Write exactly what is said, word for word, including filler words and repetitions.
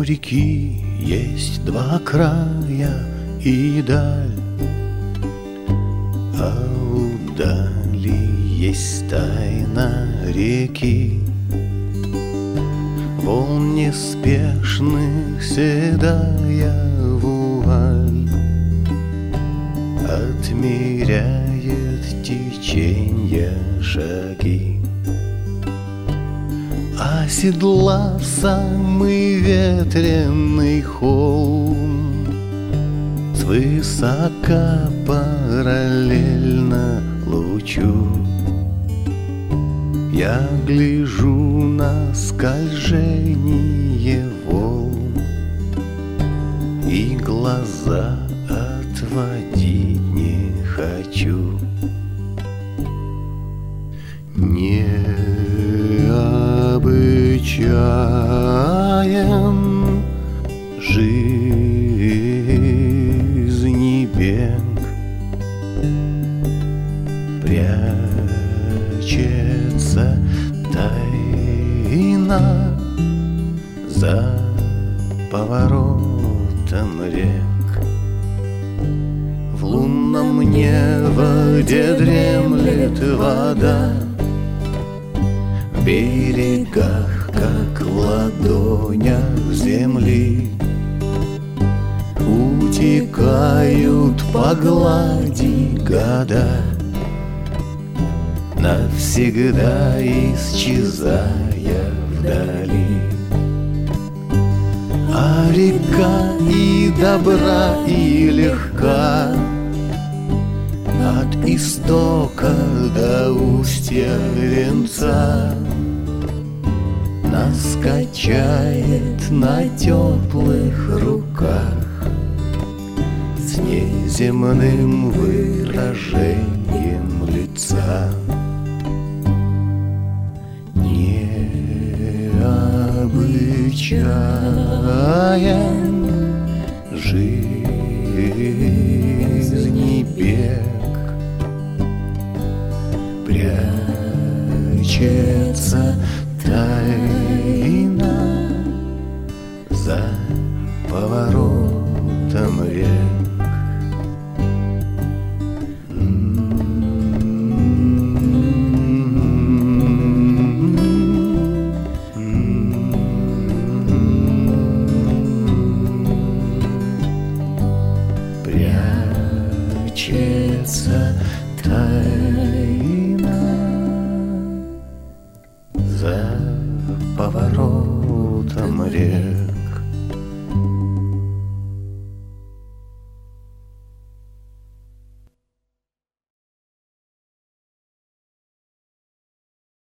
реки есть два края и даль, а у дали есть тайна реки. Волн неспешных седая вуаль отмеряет теченья шаги. Оседлав самый ветреный холм, свысока параллельно лучу, я гляжу на скольжение волн и глаза отводить не хочу. Необычаен жизни бег, прячется тайна за поворотом рек. В лунном неводе дремлет вода, в берегах, как в ладонях земли, утекают по глади года, навсегда исчезая вдали. А река и добра, и легка, от истока до устья венца, нас качает на теплых руках с неземным выражением лица. Необычаен жизни бег, прячется тайна за поворотом рек. Прячется тайна за поворотом рек.